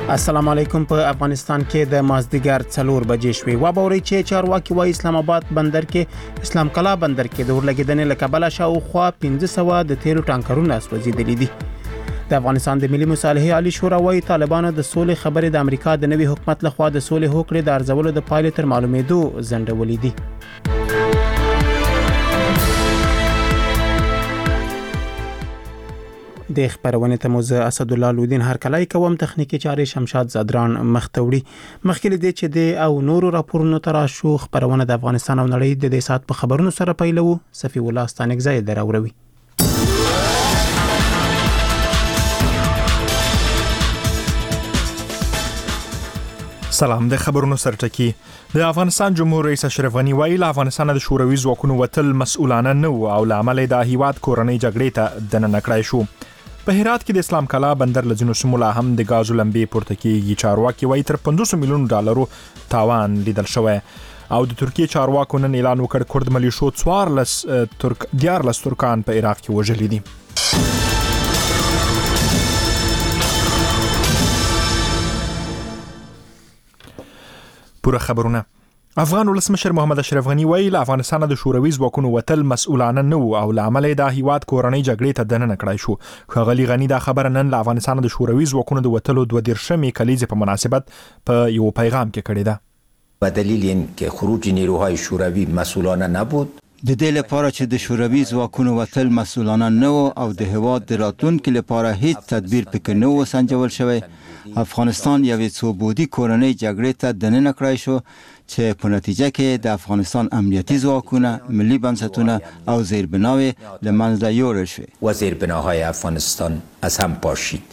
السلام علیکم. په افغانستان کې د مازدیګر 4 بجې شوې. وبوري چې چارواکي وايي اسلام آباد بندر کې اسلام کلا بندر کې د اورلګیدنې لکبله شاوخوا 1500 د تیلو ټانکرونه سوځېدلي دي. د افغانستان د ملي مصالحې عالی شورا وايي طالبانو د سولې خبرې د امریکا د نوي حکومت لخوا د سولې هوکړې د ارزولو د پایلې تر معلومېدو ځنډولې دي. د خبرونه ته موزه اسد الله لودین هر کلای کوم تخنیکی چارې شمشاد زادران مختوړي مخکې دې چې د او نورو راپورونو تر شو خبرونه د افغانستان او نړۍ د دې سات په خبرونو سره پیلو. صفی الله ستانګزای دراوروي. سلام. د خبرونو سرټکی د افغانستان جمهور رئیس اشرف غنی ویل افغانستان د شوروي ځواکونو وتل مسؤلانه نه او لامل د هیواد کورنۍ جګړې ته دننه کړای شو. په هرات کې د اسلام کلا بندر لزینو سمولا هم د غازو لمبې پورته کیږي. چارواکي وایي تر 500 میلیون ډالرو تاوان لیدل شوی او د ترکیه چارواکو نن اعلان وکړ کورد ملیشو 14 ترکان په عراق کې وژلي دي. پوره خبرونه. افغان ولسمشر محمد اشرف غنی ویل افغانستان د شوروي ځواکونو وتل مسؤلانه نه او لامل د هیواد کورنۍ جګړې ته دننه کړای شو. خغلی غنی دا خبره نن له افغانستان د شوروي ځواکونو د وتلو 22 کلیزې په مناسبت په یو پیغام کې کړی ده. به دلیل اینکه خروج نیروهای شوروی مسئولانه نبود، د دې لپاره چې د شوروي ځواکونو وتل مسؤلانه نه او د هیواد د راتلونکي لپاره هیڅ تدبیر پکې نه و سنجول شوی، افغانستان یوې څوبودي کورنۍ جګړې ته دننه کړای شو چې په نتیجه کې د افغانستان امنیتي ځواکونه، ملي بنسټونه او زیربناوي له منځه یوړل شوې و زیربناهای افغانستان از هم پاشید.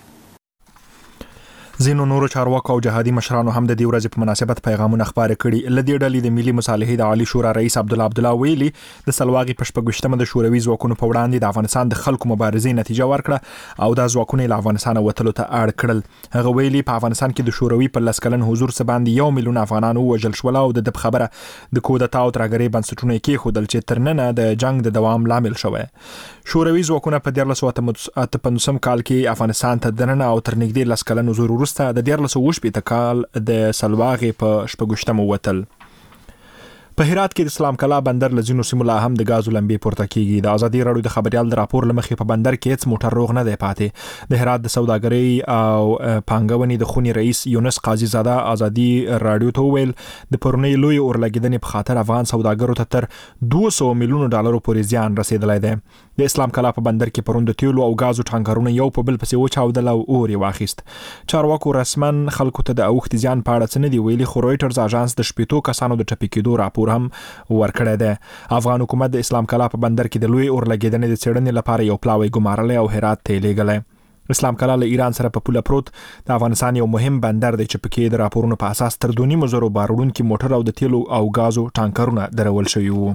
زینو نورو چارواکو او جهادي مشرانو هم د دې ورځې په مناسبت پیغامونه خبرې کړي. لدې ډلې د ملي مصالحې د عالی شورا رئیس عبدالله ویلي د سلواغي په 15مه د شوروي ځواکونو په وړاندې د افغانستان د خلکو مبارزې نتیجه ورکړه او د ځواکونو له افغانستان وتلو ته اړ کړل. هغه ویلي په افغانستان کې د شوروي په لسکلن حضور څخه باندې 1 میلیون افغانانو وژل شول او د خبره د کودتا او ترګری بنسټونه کې خودل چې ترننه د جنگ د دوام لامل شوی. شوروي ځواکونه په 1958 کال کې افغانستان ته دننه او تر نږدې لسکلن حضور وروسته د 1980 کال د سلواغي په 14مه وتل. په هرات کې د اسلام کلا بندر لزینو سیمولا هم د غازو لمبې پورته کیږي. د ازادي راډیو د خبريال د راپور لمخې په بندر کې هیڅ موټر روغ نه دی پاتې. د هرات د سوداګرۍ او پانګونې د خونی رئیس یونس قاضي زاده ازادي راډیو ته ویل د پرونی لوی اورلګیدنې په خاطر افغان سوداګرو ته تر 200 میلیون ډالرو پورې زیان رسیدلی دی. د اسلام کلا په بندر کې پروند تیلو او غازو ټانکرونه یو په بل پسې وچاودل او اور واخیست. چارواکو رسمن خلکو ته د اوخت زیان په اړه څه نه دی ویلي، خو رويټرز اژانس د شپېتو کسانو د ټپي کېدو راپور هم ورکړی دی. افغان حکومت د اسلام کلا په بندر کې د لوی اورلګیدنې د څېړنې لپاره یو پلاوی ګمارلی او هرات ته لیږلی. اسلام کلا له ایران سره په پوله پروت د افغانستان یو مهم بندر دی چې پکې د راپورونو په اساس تر 2.5 باروړونکي موټر او د تیلو او غازو ټانکرونه درول شوي وو.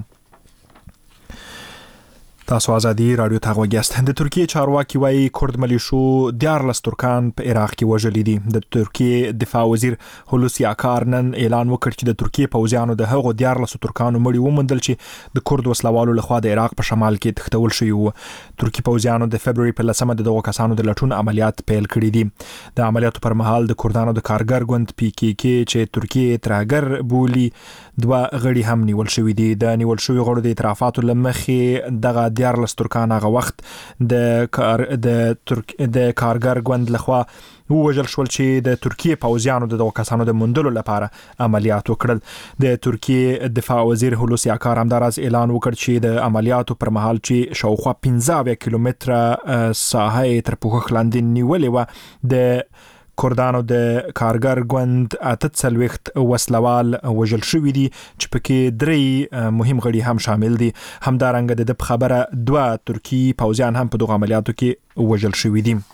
تاسو ازادي راډیو ته غوږیاست. د ترکیه چارواکي وایي کورد ملیشو 14 ترکان په عراق کې وژلي دي. د ترکیه دفاع وزیر هولوسی اکار نن اعلان وکړ چې د ترکیه پوځیانو د هغو 14 ترکانو مړي وموندل چې د کورد وسلوالو لخوا د عراق په شمال کې تښتول شوي وو. ترکیه پوځیانو د فبرवरी په 10مه د دغو کسانو د لټون عملیات پیل کړي دي. د عملیاتو پر مهال د کردانو د کارګر ګوند PKK چې ترکیه ترهګر بولي 2 غړي هم نیول شوي دي. د نیول شوي غړو د اعترافاتو لمخې دغه 14 ترکان هغه وخت د کارګر ګوند لخوا ووژل شول چې د ترکیه پوځیانو د دغو کسانو د موندلو لپاره عملیات وکړل. د ترکیه دفاع وزیر هولوسی اکار همداراز اعلان وکړ چې د عملیاتو پر مهال چې شاوخوا 15 کیلومتره ساحه تر پوښښ لاندې نیولې وه، د کردانو د کارګر ګوند 48 وسلوال وژل شوي دي چې پکې 3 مهم غړي هم شامل دي. همدارنګه د خبره 2 ترکی پوځیان هم په دغه عملیاتو کې وژل شوي دي.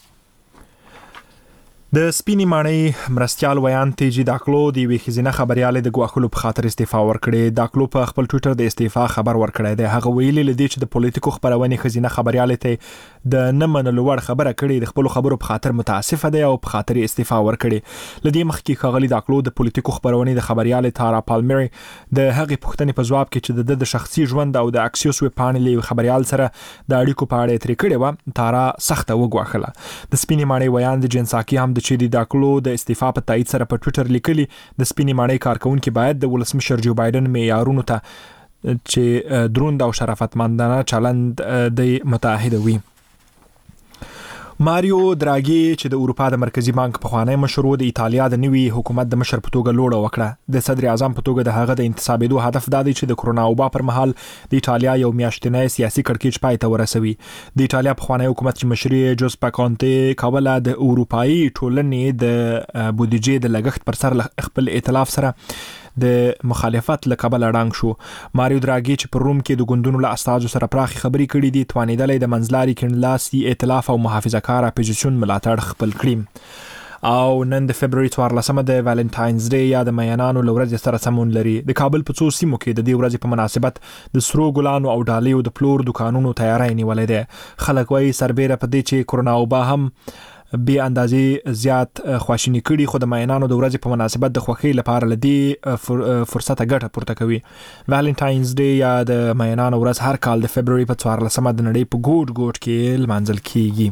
د سپینی ماڼۍ مرستيال ویان تیجی داکلو د وی خزینه خبرياله د ګواخلو په خاطر استعفا ورکړي. داکلو په خپل ټوئیټر د استعفا خبر ورکړی دی. هغه ویلي لدی چې د پولیټیکو خبرونه خزینه خبرياله ته د نه منلو وړ خبره کړي، د خپل خبرو په خاطر متاسفه دی او په خاطر استعفا ورکړي. لدی مخکې خغلی داکلو د پولیټیکو خبرونه د خبرياله تارا پالمری د هغه پوښتنې په جواب کې چې د شخصي ژوند او د اکسیوس وی پانل خبريال سره د اړیکو په اړه ترې کړي و، تارا سخته وګواخله. د سپینی ماڼۍ ویان د جنساکي هم چې د داکلو د استعفا په تایید سره په ټوئیټر لیکلي د سپینې ماڼۍ کارکونکو باید د ولسمشر جو بایدن معیارونو ته چې دروند او شرافتمندانه چلند د متحد وي. ماریو دراګي چې د اروپا د مرکزی بانک پخوانی مشر و د ایتالیا د نوي حکومت د مشر په توګه لوړه وکړه. د صدر اعظم په توګه د هغه د انتصابېدو هدف دا دی چې د کرونا وبا پر مهال د ایتالیا یو میاشتنی سیاسي کړکېچ پای ته ورسوي. د ایتالیا پخوانی حکومت چې مشري جوزپا کونټې کوله د اروپایي ټولنې د بودیجې د لګښت پر سر خپل ائتلاف سره د مخالفت لکبل اړنګ شو. ماریو دراګي چې پر روم کې د ګوندونو له استازو سره پراخي خبرې کړې دي توانیدلې د منځلاري کڼلاسي ائتلاف او محافظه کار اپوزیشن ملاتړ خپل کړي. او نن د فبرवरी 14 د ویلنټاینز ډے یا د میانانو لورځ سره سمون لري. د کابل په څو سیمو کې د دې ورځې په مناسبت د سرو ګلانو او ډالیو د پلور دکانونو تیاری نیولې ده. خلک وايي سربېره په دې چې کرونا وبا هم به اندازې زیات خواشینی کړي خو د ماینانو د ورځې په مناسبت د خوښۍ لپاره لدی فرصت ګټه پورته کوي. ویلنټاینز ډے یا د ماینانو ورځ هر کال د فبرवरी په 14 د نړۍ په ګوټ ګوټ کې لمانځل کیږي.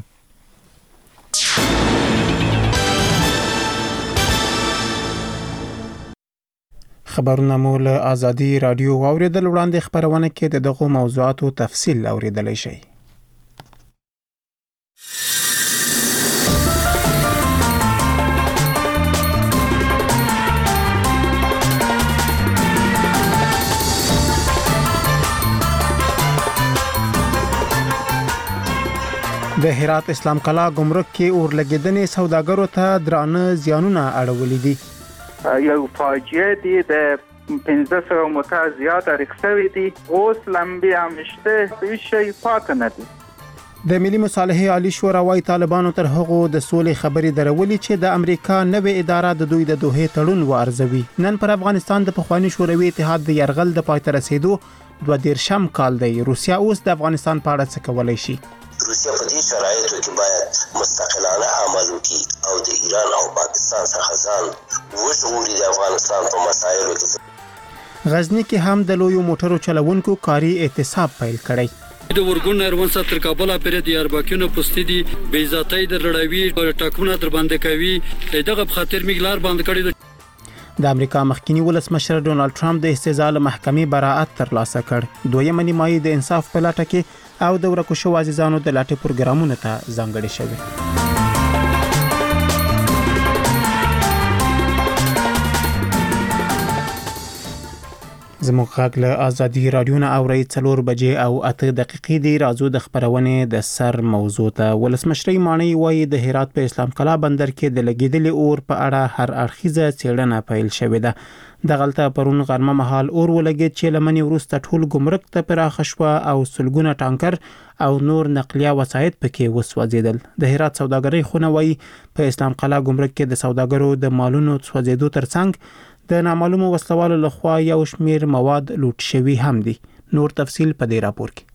خبرونه مو له آزادي رادیو اوریدل وړاندې خبرونه کې د دغه موضوعاتو تفصیل اوریدلای شئ. د هرات اسلام کلا ګمرک کې اورلګیدنې سوداګرو ته درانه زیانونه اړولې دي. یو فاجعه دي د 1500 موټر زیات اړخوي دي. اوس لمبي همشته هیڅ شي پاتې نه دي. د ملي مصالحې عالی شورا وايي طالبانو تر هغه د سولې خبرې درولې چې د امریکا نوې اداره د دوی د دوه تړون وارزوي. نن پر افغانستان د پخوانی شوروي اتحاد د يرغل د پای ته رسیدو 22 کال دی. روسیا اوس د افغانستان په اړه څه کولای شي؟ روسیا په دې شرایطو کې باید مستقلانه عمل وکړي او د ایران او پاکستان څخه ځان وژغوري. د افغانستان په مسایلو کې غزنی کې هم د لویو موټرو چلوونکو کاري اعتصاب پیل کړی. د ورګون اروان ستر کابل پر د ارباکونو پستی دي بې ذاتۍ د لړاوي ټاکونه در باندې کوي. دغه په خاطر میګلار باندې کړی. د امریکا مخکینی ولسمشر ډونالد ټرمپ د استزال محکمې براءت ترلاسه کړ. دویمه نیمایي د انصاف په لټه کې او د ورکو شو عزیزانو د لاټې پروګرامونو ته ځانګړي شوی. زموږ غږ له آزادي رادیو نه اورئ 4 بجې او 8 دقیقې دی. راځو د خبرونې د سر موضوع ته. ولسمشرۍ ماڼۍ وايي د هرات په اسلام کلا بندر کې د لګیدلې اور په اړه هر اړخیزه څېړنه پیل شوې ده. د غلطه پرون غرمه مهال اور ولګید چې لمنې وروسته ټول ګمرک ته پراخه شوه او سلګونه ټانکر او نور نقلیه وسایط پکې وسوځیدل. د هرات سوداګرۍ خونه وايي په اسلام کلا ګمرک کې د سوداګرو د مالونو سوځیدو ترڅنګ د نامعلومو وسلوالو لخوا یو شمیر مواد لوټ شوي هم دي. نور تفصیل په دې راپور کې.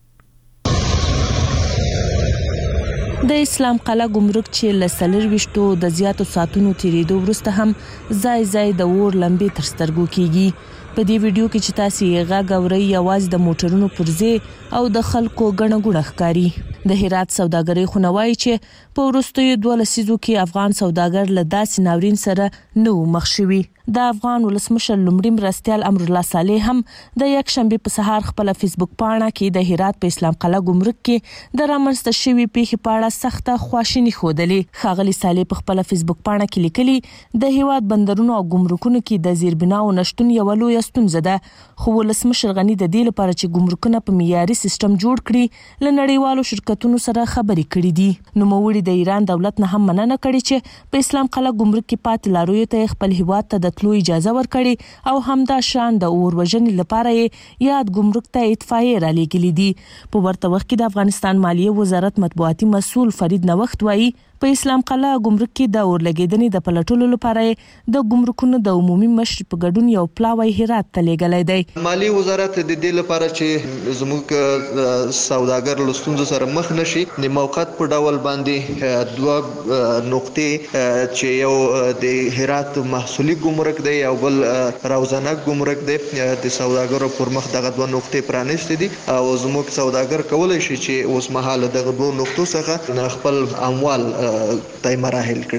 د اسلام قلعه ګمرک چې لسلر وشتو د زیاتو ساتونو تیریدو وروسته هم ځای د اور لمبې تر سترګو کیږي. په دې ویډیو کې چې تاسو یې غږ اورئ یوازې د موټرونو پرځې او د خلکو ګڼه ګوڼه ښکاري. د هرات سوداګرۍ خونه وايي چې په وروستیو 2 لسیزو کې افغان سوداګر له داسې ناورین سره نو مخ شوي. د افغان ولسمشر لومړي مرستیال امر الله صالح هم د یک شنبه په سهار خپل فیسبوک پاڼه کې د هرات په اسلام قلعه ګمرک کې د رامنځته شوي پیښې په اړه سخته خواشیني ښودلې. ښاغلي صالح په خپل فیسبوک پاڼه کې لیکلي د هیواد بندرونو او ګمرکونو کې د زیربناو نشټون یو لوی ستونزه ده. خو ولسمشر غني د دې لپاره چې ګمرکونه په معیاري سیستم جوړ کړي له نړیوالو شرکتونو سره خبرې کړې دي. نو موړي د ایران دولت نه هم مننه کړې چې په اسلام قلعه ګمرک کې پاتې لارویو ته خپل هیواد ته د تلو اجازه ورکړي او همدا شان د اور وژنې لپاره یاد ګمرک ته اتفاقیه را لېږلې دي. په ورته وخت کې د افغانستان مالیه وزارت مطبوعاتي مسؤل فرید نوښت وایي په اسلام قلعه ګمرک کې د اور لګیدنې د پلټلو لپاره د ګمرکونو د عمومي مشر په ګډون یو پلاوی هرات ته لېږلی دی. مالیه وزارت د دې لپاره چې زموږ سوداګر له ستونزو سره مخ نشي د موقت په ډول باندې 2 نقطې چې یو د هرات محصولي ګمرک دی او بل روزانه ګمرک دی د سوداګرو پر مخ دغه 2 نقطې پرانیستې دي او زموږ سوداګر کولای شي چې اوس مهال دغه 2 نقطو څخه خپل اموال تای مراحل کړي.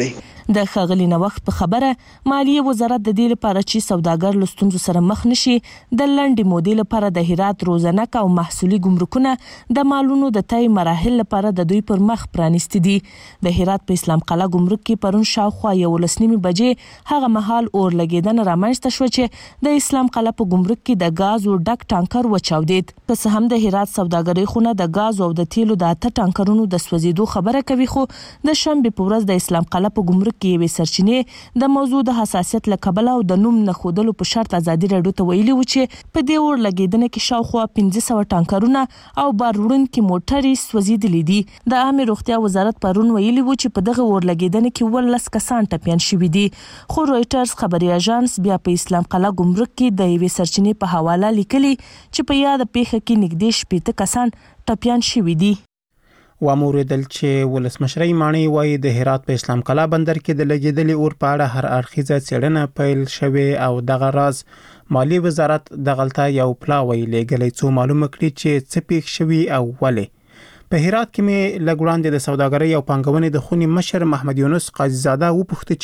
د ښاغلي نوښت په خبره مالیه وزارت د دې لپاره چې سوداګر له ستونزو سره مخ نشي د لنډې مودې لپاره د هرات روزنک او محصولي ګمرکونه د مالونو د تای مراحل لپاره د دوی پر مخ پرانیستي دي. د هرات په اسلام قلعه ګمرک کې پرون شاوخوا 11:30 بجې هغه مهال اور لګیدنه رامنځته شوه چې د اسلام قلعه په ګمرک کې د غاز او ډک ټانکر وچاودید. پس هم د هرات سوداګرۍ خونه د غاز او د تیلو د 8 ټانکرونو د سوځیدو خبره کوي، خو د شنبه په ورځ د اسلام قلعه په ګمرک کې یوې سرچینې د موضوع د حساسیت له کبله او د نوم نه خودلو په شرط ازادي راډیو ته ویلي و چې په دې اور لګیدنه کې شاوخوا 1500 ټانکرونه او بار وړونکي موټرې سوځیدلې دي. د عامه روغتیا وزارت پرون ویلي و چې په دغه اور لګیدنه کې 11 کسان ټپيان شوي دي، خو رويټرز خبري اژانس بیا په اسلام قلعه ګمرک کې د یوې سرچینې په حواله لیکلي چې په یاد پیښه کې نږدې 80 کسان ټپيان شوي دي. واموریدل چې ولسمشرۍ ماڼۍ وایي د هرات په اسلام قلعه بندر کې د لګیدلې اور په اړه هر اړخیزه څېړنه پیل شوې او دغه راز مالی وزارت دغلطه یو پلاوی لګلې څو معلومه کړي چې څه پیښ شوي او ولې. په هرات کې مې لګوړاندې د سوداګرۍ او پانګونې د خونې مشر محمد یونس قاضي زاده وپوښتل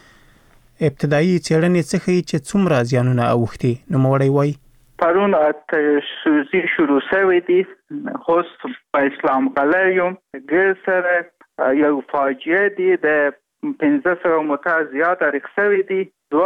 چې ابتدایي څېړنې څه ښیي چې څومره زیانونه اوښتي. نوموړی وایي پرون سوزی شروع شوی دی، هست په اسلام قلعه یم ګر سره یو فاجعه دی د 1500 موټر زیات اړیک شوی دی،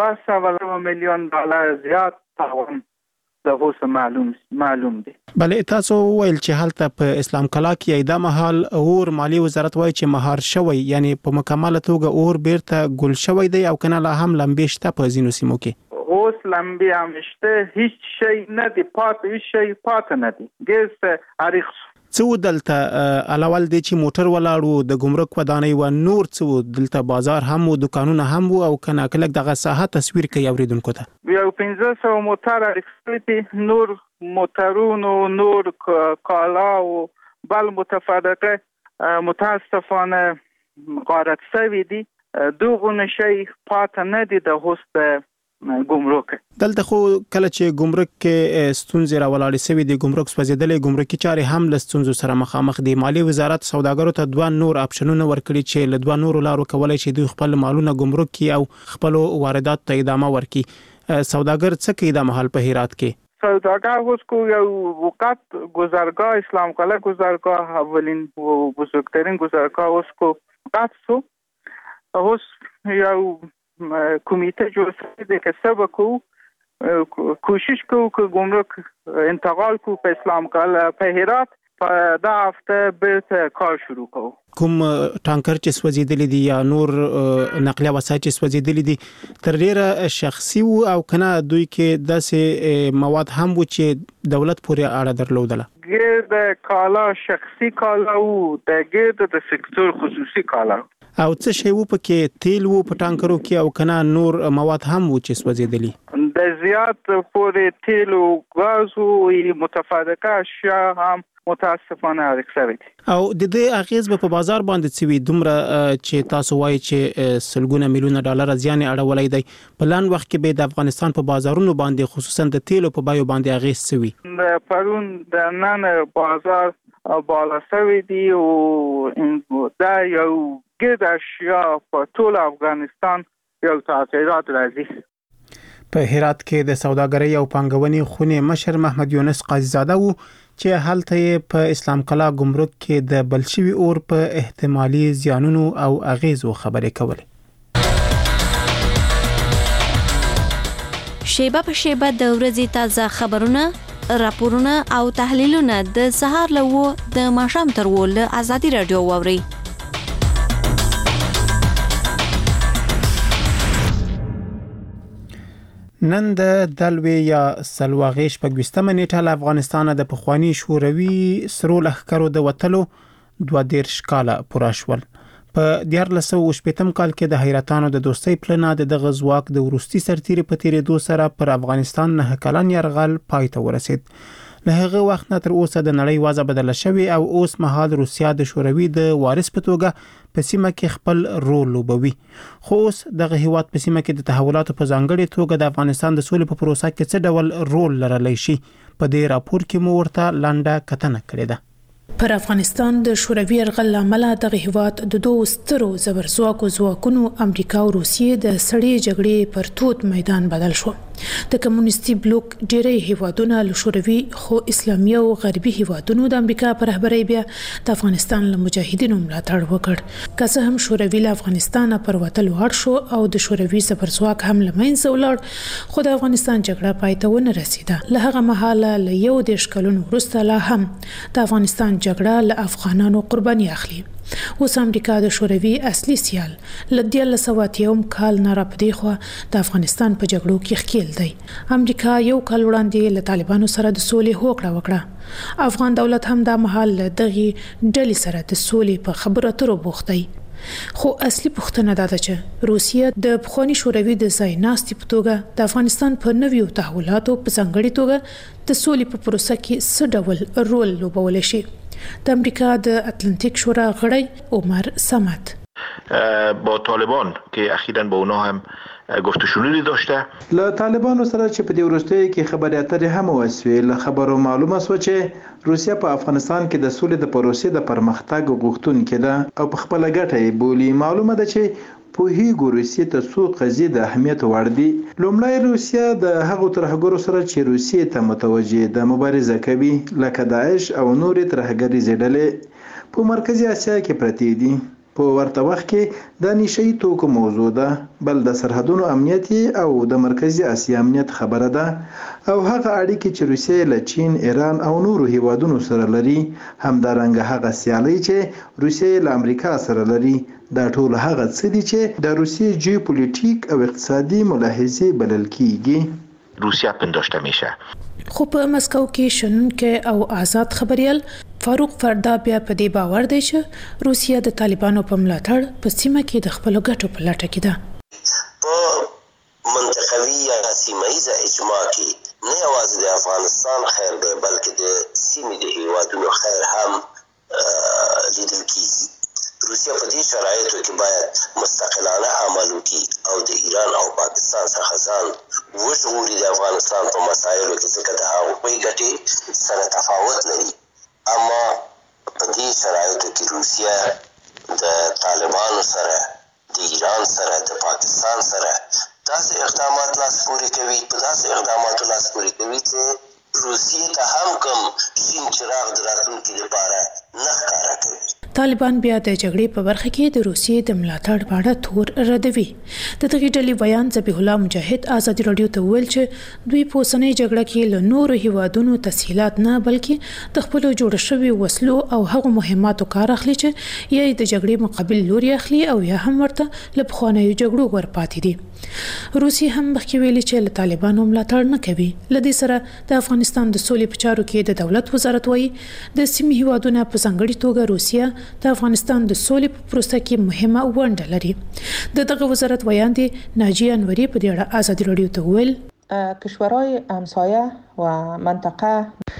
200 میلیون ډالر زیات تاوان د هوس معلوم دی. بلې تاسو ویل چې هلته په اسلام قلعه کې د مهال اور مالی وزارت وایي چې مهار شوی، یعنی په مکمله توګه اور بیرته ګل شوی دی او کنه لا هم لمبې شته په ځینو سیمو کې. اوس لمبې همشته، هیڅ شی نه دی پاتې، هیڅ شی پاتې نه دی. ګیس اړیخ څو دلته علاوه دې چې موټر ولاړو د ګمرک ودانۍ و نور څو دلته بازار هم او دکانونه هم او کنه کلک دغه ساحه تصویر کوي اوریدونکو ته. یو 1500 موټر اړیخ نور موټرونو نور کالا او بل متفرقه متاسفانه غارت شوی دي. دوغونه شی پاتې نه دی د هوست ګمرک. دلته خو کله چې ګمرک کې ستونزې راولاړې شوې دي، ګمرک سوځېدلې، ګمرکي چارې هم له ستونزو سره مخامخ دي. مالی وزارت سوداګرو ته 2 نور اپشنونه ورکړي چې له 2 نورو لارو کولای شي دوی خپل مالونه ګمرک کې او خپل واردات ته ادامه ورکړي. سوداګر څه کوي د محل په هرات کې؟ سوداګر اوس کو یو وقت گذرگاه اسلام قلعه گذرگاه اولین و بزرگترین گذرگاه اوس کو قصو اوس یو کمیته جوړ شوی دی که څه وکړو، کوشش کوو که ګمرک انتقال کو په اسلام قلعه په هرات په دا هفته بیرته کار شروع کوو. کوم ټانکر چې سوځیدلی دي یا نور نقلیه وسایل چې سوځیدلی دي تر ډیره شخصي او کنه دوی کې داسې مواد هم و چې دولت پورې اړه درلودله؟ ګرد کالا شخصي کالا او د ګرد د سکتور خصوصي کالا او څه شی وو پکې تیل وو په ټانکرو کې او کنه نور مواد هم وو چې سوځیدلی؟ د زیات پورې تیل او غاز او متفرقه اشیاء هم متاسفانه اړیک شوی دي. او د دې اغیز په بازار باندې څه وي دومره چې تاسو وایي چې سلګونه میلیونه ډالر زیان اړولای دی؟ په لاندې وخت کې به د افغانستان په بازارونو باندې خصوصا د تیلو په بایو باندې اغیز څه وي؟ پرون د نن بازار بالا شوی دی او دا یو ګرد اشیاء په ټول افغانستان یو تاثیرات راځي. په هرات کې د سوداګرۍ او پانګونې خونې مشر محمد یونس قاضي زاده وو چې هلته په اسلام قلعه ګمرک کې د بلشوي اور په احتمالي زیانونو او اغیزو خبرې کولې. شیبه په شیبه د ورځې تازه خبرونه، راپورونه او تحلیلونه د سهار له د ماښام تر ول ازادي رادیو واوري. نن د دلوي یا سلواغې شپږ نیټه له افغانستان د پخوانی شوروي سرو لښکرو د وټلو 22 کاله پوره شول. په 1980 کال کې د حیرتانو د دوستۍ پلان د غزواک د ورستي سرتیري په تیرېدو سره پر افغانستان نه کلن يرغل پای ته ورسید. له هغه وخت نه تر اوسه د نړۍ وضع بدله شوې او اوس مهال روسیا د شوروي د وارث په توګه په سیمه کې خپل رول لوبوي. خو اوس دغه هیواد په سیمه کې د تحولاتو په ځانګړي توګه د افغانستان د سولې په پروسه کې څه ډول رول لرلی شي؟ په دې راپور کې مو ورته لنډه کتنه کړې ده. پر افغانستان د شوروي یرغل لامل د هیواد د دوه سترو ځواکونو امریکا او روسیې د سړې جګړې پر توت میدان بدل شو. د کمونیستي بلوک ډیری هیوادونه له شوروي خو اسلامي او غربي هیوادونو د امریکا پر رهبرۍ بیا د افغانستان له مجاهدینو ملاتړ وکړ. که څه هم شوروي له افغانستان پر وتل وړ شو او د شوروي زبرځواک هم له منځه ولاړ، خو د افغانستان جګړه پای ته ونه رسیده. له هغه مهاله له 11 کلونو وروسته لا هم د افغانستان جګړه له افغانانو قرباني اخلي. اوس امریکا د شوروي اصلي سیال ل 1990 کال نه راپدې خو د افغانستان په جګړو کې ښکیل دی. امریکا یو کال وړاندې له طالبانو سره د سولې هوکړه وکړه. افغان دولت هم د مهال دغه ډلې سره د سولې په خبرو اترو بوخت دی. خو اصلي پوښتنه دا ده چې روسیه د پخوانی شوروي د ځای ناستې په توګه د افغانستان په نویو تحولاتو په ځانګړي توګه د سولې په پروسه کې څه ډول رول لوبولی شي. د امریکا د اتلانتیک شورا غړی عمر صمد با طالبان که اخیراً با اونا هم گفت و شنودی داشته له طالبانو سره چې په دې وروستیو کې خبرې اترې هم وشوې. له خبرو معلومه شوه چې روسیه په افغانستان کې د سولې د پروسې د پرمختګ غوښتونکې ده او په خپله ګټه یې بولي. معلومه ده چې پوهیږو روسیې ته څو قضیې د اهمیت وړ دي. لومړی روسیه د هغو ترهګرو سره چې روسیې ته متوجه ده مبارزه کوي، لکه داعش او نورې ترهګریزې ډلې په مرکزي اسیا کې پرتې دي. په ورته وخت کې د نشئی توکو موضوع ده، بل د سرحدونو امنیت او د مرکزي اسیا امنیت خبره ده، او هغه اړیکې چې روسیه له چین، ایران او نورو هیوادونو سره لري، همدارنګه هغه سیالي چې روسیه له امریکا سره لري. دا ټول هغه څه دي چې د روسیه جیوپولیټیک او اقتصادي ملاحظې بلل کیږي. روسیه پنداشته میشه. خو په مسکو کې شنونکي او آزاد خبريال فاروق فردا بیا په دې باور دی چې روسیه د طالبانو په ملاتړ په سیمه کې د خپل ګټو په لټه کې ده. په منطقوي یا سیمایي اجماع کې نه یوازې د افغانستان خیر دی بلکې د سیمې د هیوادونو خیر هم لیدل کیږي. روسیه په دې شرایطو کې باید مستقلانه عمل وکړي او د ایران او پاکستان څخه ځان وژغوري. د افغانستان په مسایلو کې ځکه د هغوی ګټې سره تفاوت لري، اما په دې شرایطو کې روسیه د طالبانو سره، د ایران سره، د پاکستان سره داسې اقدامات لاس پورې کوي، په داسې اقداماتو لاس پورې کوي چې روسیې ته هم کوم شین چراغ د راتلونکي لپاره نه ښکاره کوي. طالبان بیا د جګړې په برخه کې د روسیې د ملاتړ په اړه تور ردوي. د دغه ډلې بیان ذبیح الله مجاهد ازادي رادیو ته ویل چې دوی په اوسنۍ جګړه کې له نورو هیوادونو تسهیلات نه بلکې د خپل جوړ شوی وسلو او هغو مهماتو کار اخلي چې یې د جګړې مقابل لوري اخلي او یا هم ورته له پخوانیو جګړو ورپاتې دي. روسیې هم مخکې ویلي چې له طالبانو ملاتړ نه کوي. لدې سره د افغانستان د سولې په چارو کې د دولت وزارت وایي د سیمې هیوادونو په ځانګړي توګه روسیه د افغانستان د سولې په پروسه کې مهمه ونډه لري. دغه وزارت ویاندې ناجیه انوري په دې اړه ازادي رادیو ته ویل کشورهای همسایه و منطقه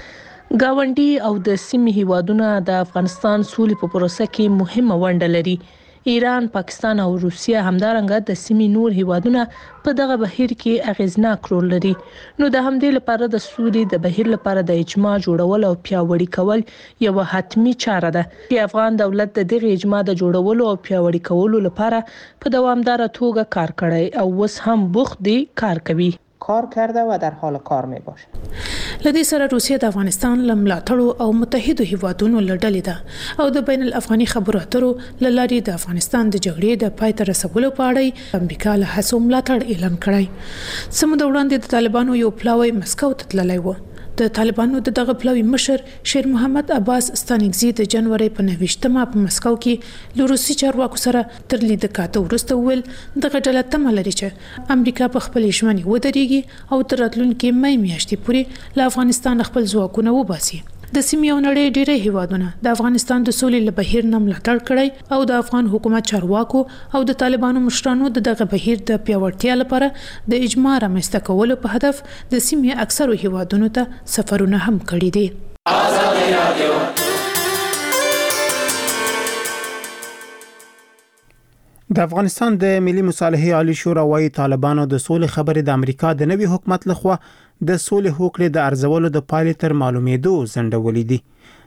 گاونډي او د سیمې هیوادونو د افغانستان سولې په پروسه کې مهمه ونډه لري. ایران، پاکستان او روسیه همدارنګه د سیمې نور هیوادونه په دغه بهیر کې اغیزناک رول لري. نو د همدې لپاره د سولې د بهیر لپاره د اجماع جوړول او پیاوړي کول یو حتمی چاره ده چې افغان دولت د دغه اجماع د جوړولو او پیاوړي کولو لپاره په دوامدار توګه کار کړی او اوس هم بوخت دی کار کوي. کار کرده و در حال کار می باشه. لدې سره روسیه د افغانستان لملاتړو او متحدو هیوادونو لړلې ده او د بین الافغاني خبرو اترو لاري د افغانستان د جګړې د پای ته رسولو په اړه امریکا له هڅو ملاتړ اعلان کړی. سمو د وړاندې د طالبانو یو پلاوی مسکو ته تللی و. د طالبانو دغه پلاوی مشر شیر محمد عباس ستانکزی د جنوري په 29مه په مسکو کې له روسي چارواکو سره تر لیدو کاته ورسته ویل دغه ډله تمه لري چې امریکا په خپل ژمنې ودرېږي او تر راتلونکي مې میاشتې پورې له افغانستان خپل ځواکونه وباسي. د سیمې او نړۍ ډېری هیوادونه د افغانستان د سولې له بهیر نه ملاتړ کړی او د افغان حکومت چارواکو او د طالبانو مشرانو دغه بهیر د پیاوړتیا لپاره د اجماع رامنځته کولو په هدف د سیمې اکثرو هیوادونو ته سفرونه هم کړي دي. د افغانستان د ملي مصالحې عالی شورا وايي طالبانو د سولې خبرې د امریکا د نوي حکومت لخوا د سولې هوکړې د ارزولو د پایلې تر معلومېدو ځنډولې دي.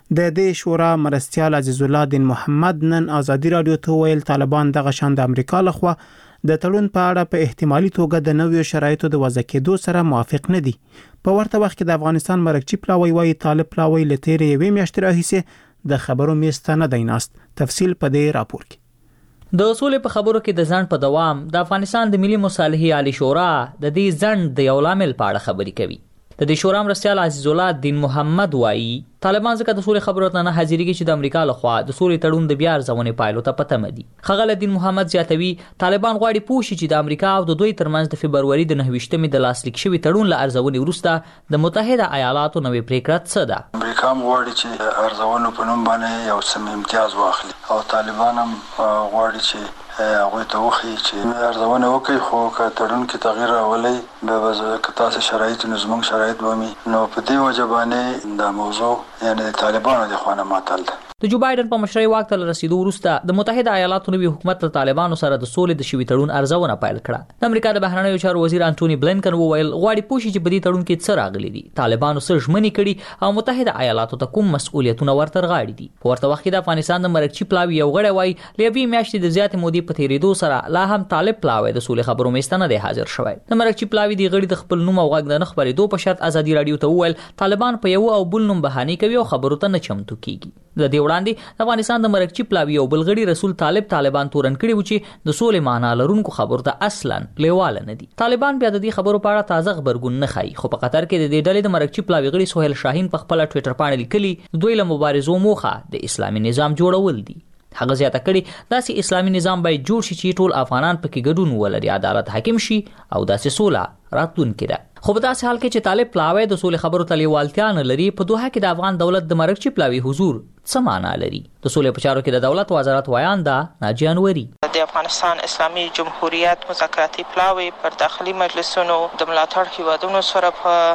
د دې شورا مرستیال عزیز الله دین محمد نن ازادي رادیو ته ویل طالبان دغه شان د امریکا لخوا د تړون په اړه په احتمالي توګه د نویو شرایطو د وضع کېدو سره موافق نه دي. په ورته وخت کې د افغانستان مرکزی پلاوی وايي طالب پلاوی له تیرې یوې میاشتې راهیسې د خبرو میز ته نه دی ناست. تفصیل په دې راپور کې. د اصول په خبرو کې د ځند په دوام د افغانستان د ملي مصالحې عالی شورا د دې ځند د یو لامل په اړه خبرې کوي. د دې شورا مرستیال عزیز الله دین محمد وایي طالبان ځکه د سولې خبرو ته نه حاضرېږي چې د امریکا لخوا د سولې تړون د بیا ارزونې پایلو ته پته مدي. ښاغلی دین محمد زیاتوي طالبان غواړي پوه شي چې د امریکا او د دوی ترمنځ د فبروري د 29مې د لاسلیک شوي تړون له ارزونې وروسته د متحده ایالاتو نوې پریکړه څه ده. امریکا هم غواړي چې ارزونو په نوم باندې یو څه امتیاز واخلي او طالبان هم غواړي چې هغوی ته وښیي چې ارزونه وکړي، خو که تړون کې تغییر راولي به که تاسو شرایط نو زموږ شرایط ومي نو په دې وجه باندې دا موضوع یعنی د طالبانو د خوا نه معطل ده. د جو بایدن په مشرۍ واک ته رسیدو وروسته د متحده ایالاتو نوي حکومت له طالبانو سره د سولې د شوي تړون ارزونه پیل کړه. د امریکا د بهرنیو چارو وزیر انټونی بلینکن وویل غواړي پوه شي چې په دې تړون کې څه راغلي دي، طالبانو څه ژمنې کړي او متحده ایالاتو ته کوم مسؤلیتونه ورته غاړي دي. په ورته وخت کې د افغانستان د مرکزی پلاوی یو غړی وایي له یوې میاشتې د زیاتې مودې په تېرېدو سره لا هم طالب پلاوی د سولې خبرو میز ته نه دی حاضر شوی. د مرکزی پلاوی د غړي د خپل نوم او غږ د نه خپرېدو په شرط ازادي رادیو ته وویل طالبان په یو او بل نوم بهانې کوي او خبرو ته نه چمتو کیږي. د دې وړاندې د افغانستان د مرکزی پلاوی او بلغړي رسول طالبان تورن کړي و چې د سولې معنا لرونکو خبرو ته اصلا لیواله نه دي. طالبان بیا د دې خبرو په اړه تازه خبرګون نه ښایي، خو په قطر کې د دې ډلې د مرکزی پلاوی غړي سهیل شاهین په خپل ټوئیټر باندې لیکلي دوی له مبارزو موخه د اسلامي نظام جوړول دي. هغه زیاته کړي داسې اسلامي نظام باید جوړ شي چې ټول افغانان پکې ګډون ولري، عدالت حاکم شي او داسې سوله راتلونکې ده. خو په داسې حال کې چې طالب پلاوی د سولې خبرو ته لیوالتیا نه لري، په دوحه کې د افغان دولت د مرکزی پلاوی حضور څه معنا لري؟ د سولې په چارو کې د دولت وزارت وایانده ناجیه انوري د افغانستان اسلامي جمهوریت مذاکراتي پلاوی پر داخلي مجلسونو د ملاتړ هیوادونو سره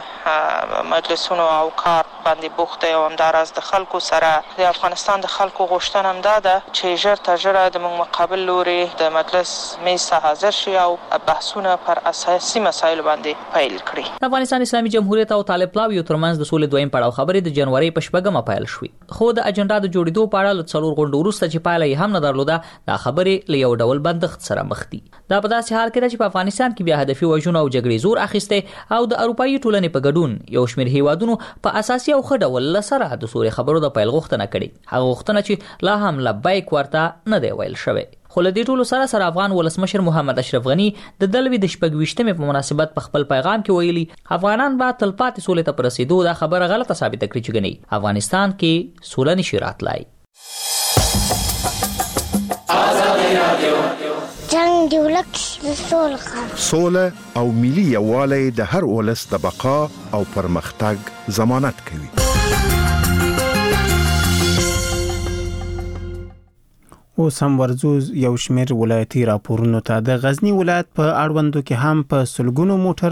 په مجلسونو او کار باندې بوخت دی او همداراز د خلکو سره د افغانستان د خلکو غوښتنه هم دا ده چې ژر تر ژره د موږ مقابل لوري د مجلس میز ته حاضر شي او بحثونه پر اساسي مسایلو باندې پیل کړي. د افغانستان اسلامي جمهوریت او طالب پلاوی ترمنځ د سولې دویم پړاو خبرې د جنوري په 8مه پیل شوې، خو د اجنډا د جوړېدو په اړه له 4 غونډو وروسته چې پایله یې هم نه درلوده دا خبرې له یو ډول بندښت سره مخ دي. دا په داسې حال کې ده چې په افغانستان کې بیا هدفي وژنو او جګړې زور اخیسته او د اروپایي ټولنې په ګډون یو شمېر هیوادونو په اساسي او ښه ډول سره د سولې خبرو د پیل غوښتنه کړې، هغه غوښتنه چې لا هم لبیک ورته نه دی ویل شوی. خو له دې ټولو سره افغان ولسمشر محمد اشرف غنی د دلوي د 26مې په مناسبت په خپل پیغام کې ویلي افغانان به تلپاتې سولې ته رسیدو دا خبره غلطه ثابته کړې چې ګني افغانستان کې سوله نشي راتلای. جنگ دی ولک سوله او ملي یووالی د هر ولس د بقا او پرمختګ ضمانت کوي. اوس هم ورځو یو شمېر ولایتي راپورونو ته. د غزنی ولایت په اړوندو کې هم په سلګونو موټر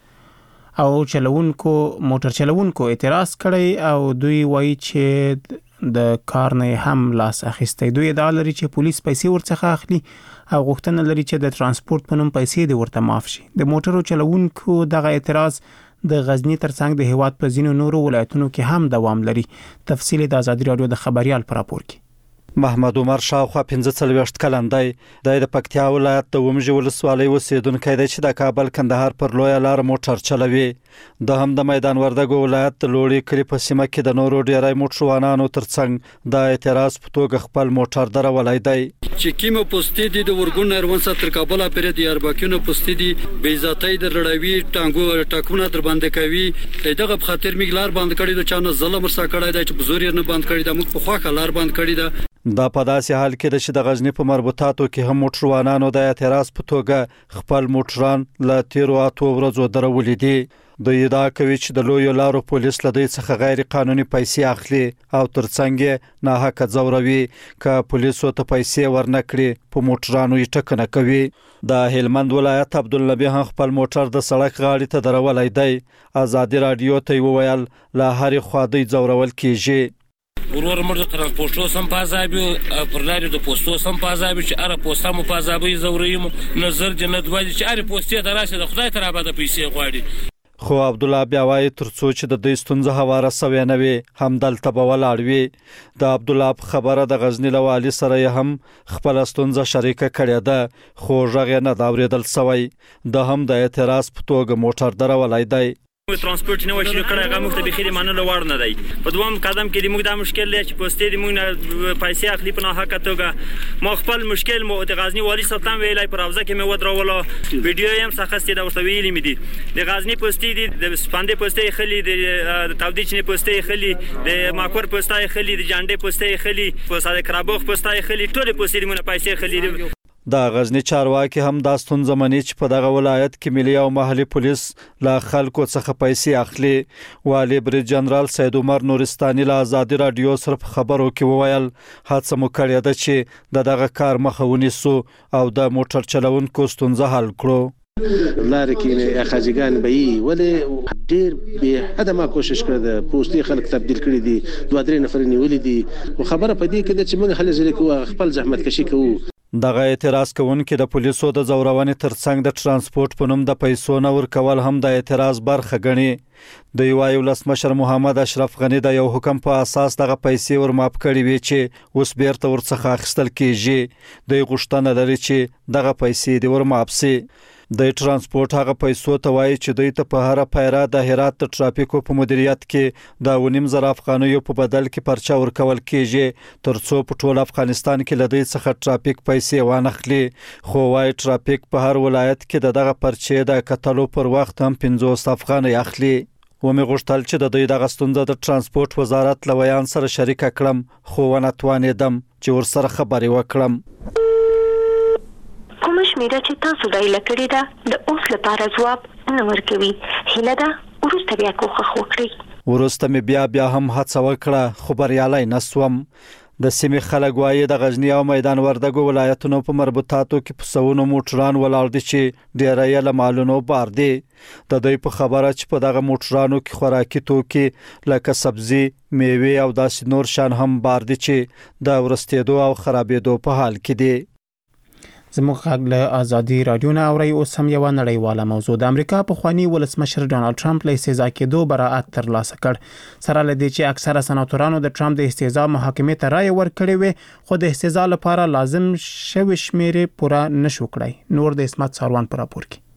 چلونکو اعتراض کړی او دوی وایي چې د کار نه هم لاس اخیستی. دوی ادعا لري چې پولیس پیسې ورڅخه اخلي او غوښتنه لري چې د ترانسپورت په نوم پیسې د ورته معاف شي. د موټرو چلونکو دغه اعتراض د غزنی ترڅنګ د هیواد په ځینو نورو ولایتونو کې هم دوام لري. تفصیل د ازادي رادیو د خبريال پر راپور کې. محمد عمر شاوخوا 45 کلن دی. د پکتیا ولایت د ومژ ولسوالۍ اوسیدونکی دی چې د کابل کندهار پر لویه لار موټر چلوي. د هم د میدان وردګو ولایت د لوړی کلی په سیمه کې د نورو ډیری موټروانانو ترڅنګ د اعتراض په توګه خپل موټر درولای دی. چې کیمو پوسټې دي د ورګون اروان تر کابل پرې د یارباکینو پوسټې دي بې ذاتۍ د رړوي ټانګو ټاکونه در باندې کوي. دغه په خاطر میګلار باندې کړي د چانه ظلم ورسا کړی دی چې بزور نه باندې کړي د موږ په خوا کلار باندې کړي دا. دا په داسې حال کې چې د غزنی په مربوطاتو کې هم موټروانانو د اعتراض په توګه خپل موټران له 13 ورځو درولې دي. دوی ادعا کوي چې د لویو لارو پولیس له دوی څخه غیر قانوني پیسې اخلي او ترڅنګ نه حق ځوروي. که پولیسو ته پیسې ورنکړي په موټرانو یې ټکنه کوي. د هلمند ولایت عبدالنبی هم خپل موټر د سړک غاړې ته درولای دی. ازادي رادیو ته وویل له هرې خوا دوی ځورول کیږي. ورور مرد ترانسپورټو سم پازابي پر لارې د پوسټو سم پازابي چې اره پوسټه مو پازابي زوریم نظر جنت وایي چې اره پوسټه دراشه د خدای تر آباد پیسې غواړي. خو عبد الله بیا وایي ترڅو چې د دې ستونزه هواره سوی نه وي همدلته به ولاړ وي د عبد الله خبره د غزنی له والي سره هم خپل ستونزه شریکه کړې ده خو غږ نه دا اورېدل سوی د هم د اعتراض په توګه موټر درولای دی ترانسپورت نه وشي کړه هغه مخ ته بخیر منلو وړ نه دی په دوم قدم کې موږ دا مشکل لري چې پوسټې دې موږ پیسې اخلي په نه حق توګه ما خپل مشکل مو د غزنی والی سلطان ویلای پر اوزه کې مې ودرولو ویډیو هم سخت د ورته ویلې مې دي د غزنی پوسټې دي د سپاندې پوسټې خلی د تاودیچنې پوسټې خلی د ماکور پوسټې خلی د جانډې پوسټې خلی په ساده کرابوخ پوسټې خلی ټول پوسټې مونږ پیسې خلی د غزنی چارواکي هم دا ستونزه مني چې په دغه ولایت کې ملي او محلي پولیس له خلکو څخه پیسې اخلي والي بریج جنرال سید عمر نورستاني له آزادي رادیو سره خبرو کې وویل هڅه مو کړې ده چې دغه کار مخه ونیسو او د موټر چلوونکو ستونزه حل کړو لاره کې خاجګان به ولې ډېر به حد ما کوشش کړ د پوسټي خلک تبدیل کړي دي 2-3 نفر نیولې دي او خبره پدې کې چې موږ هله ځل کوو خپل زحمت کشي کوو دغه اعتراض کوونکي د پولیسو د زورونې ترڅنګ د ترانسپورت په نوم د پیسو نه ورکول هم د اعتراض برخه ګڼي د یو ولسمشر محمد اشرف غنی د یو حکم په اساس دغه پیسې ورماپ کړي وي چې اوس بیرته ورڅخه اخیستل کیږي د غوښتنه لري چې دغه پیسې د ورماپ سي د ترانسپورت هغه پیسو ته وایي چې دوی ته په هر پیرا د هرات د ټرافیکو په مدیریت کې د 1.5 افغانیو په بدل کې پرچا ورکول کیږي ترڅو په ټول افغانستان کې لدی څخه ټرافیک پیسې وانخلي خو وایي ټرافیک په هر ولایت کې دغه پرچې د کتلو پر وخت هم 50 افغانۍ اخلي ومه غوښتل چې د دوی د غستونځ د ترانسپورت وزارت لویان سره شریک کړم خو ونه توانیدم چې ورسره خبرې وکړم کوم شمیره چې تاسو دایله کړی ده د اوس لپاره ځواب نه ورکوي هیله ده ورسته بیا کوښښ وکړئ ورسته مې بیا هم هڅه وکړه خو بریالی نسوم د سیمې خلک وایي د غزنی او میدان وردګو ولایتونو په مربوطاتو کې په سونو موټران ولاړ دي چې ډیره یې له مالونو بار دي د دوی په خبره چې په دغه موټرانو کې خوراکي توکي لکه سبزي میوه او داسې نور شان هم بار دي چې د ورستېدو او خرابېدو په حال کې دي زموږ غږ له آزادي رادیو نه اوري اوس هم یو نړیواله موضوع د امریکا پخوانی ولسمشر ډانلډ ټرمپ له استعفا کېدو براءت ترلاسه کړ سره لدی چې اکثره سناتورانو د ټرمپ د استعفا محاکمې ته رائے ورکړې وي خو د استعفا لپاره لازم شوی شمیرې پوره نشو کړای نور د اسمت ساروان پر راپور کې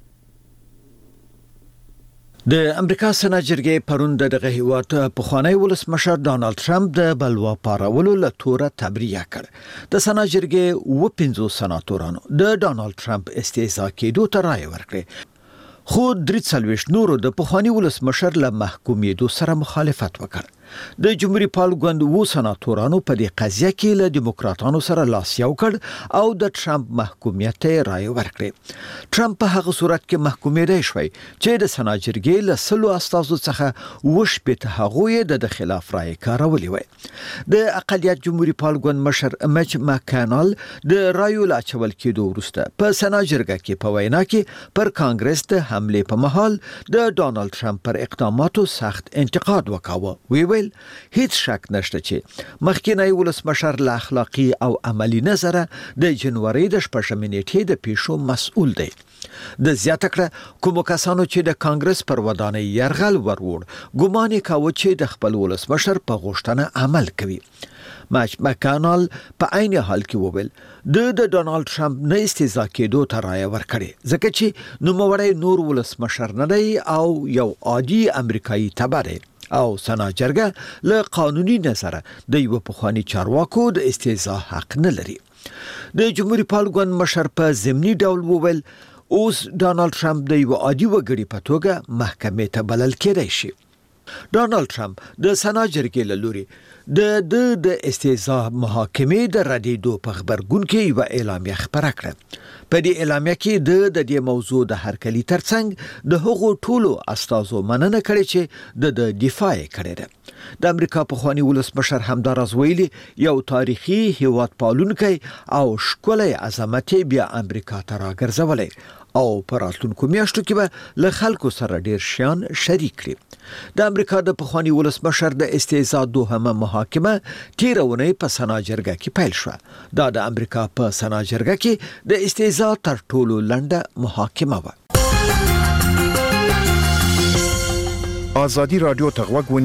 د امریکا سنا جرګې پرون دغه هیواد پخوانی ولسمشر ډانلډ ټرمپ د بلوا پارولو له توره تبرئه کړ د سنا جرګې 50 سناتورانو د ډانلډ ټرمپ استعفا کېدو ته رائے ورکړه خو 43 نورو د پخوانی ولسمشر له محکومیدو سره مخالفت وکړ د جمهوریت پال ګوند و سناتورانو په دې قضیه کې له دیموکراتانو سره لاس یو کړ او د ټرمپ محکومیت ته رائے ورکړه ټرمپ په هغه صورت کې محکومیدای شوی چې د سنا جرګې له سلو استازو څخه وشپته هغه د خلاف رائے کارولې وي د اقلیت جمهوریت پال ګوند مشر مچ ماکانال د رائے لاچول کېدو وروسته په سنا جرګه کې په وینا کې پر کانګرس د حمله په محل د ډانلډ ټرمپ پر اقداماتو سخت انتقاد وکاوه ویل هیڅ شک نشته چې مخکینی ولسمشر له اخلاقی او عملی نظره د جنوري د 14 نیټې د پیښو مسؤل دی د زیاته کړه کوم کسانو چې د کانګرس پر ودانۍ يرغل ورور ګومان کاوه چې د خپل ولسمشر په غوښتنه عمل کوي مچ مکانال په عین حال کې وویل د ډانلډ ټرمپ نه استعفا کېدو ته رائے ورکړي ځکه چې نوموړی نور ولسمشر نه دی او یو عادي امریکایي تبع دی او سنا جرګه له قانوني نظره د یو پخوانی چارواکو د استعفا حق نه لري د جمهوریت پال ګوند مشر په ضمني ډول وویل اوس ډانلډ ټرمپ د یو عادي وګړي په توګه محکمې ته بلل کېدای شي ډانلډ ټرمپ د سنا جرګې له لوري د استعفا محاکمې د ردیدو په خبرګون کې یو اعلامیه خبره کړه په دې اعلامیه کې د دې موضوع د هرکلی ترڅنګ د هغو ټولو استازو مننه کړې چې د دفاع کړې ده د امریکا پخوانی ولسمشر همدارز ویلي یو تاریخي هیواد پالونکی او ښکلی عظمت بیا امریکا ته راګرځولی او پر راتلونکو میاشتو کې به له خلکو سره ډیر شیان شریک کړي د امریکا د پخوانی ولسمشر د استعفا دوهمه محاکمه تیرونه په سنا جرګه کې پیل شو دا د امریکا په سنا جرګه کې د استعفا تر ټولو لنډه محاکمه و ازادي رادیو ته غوږ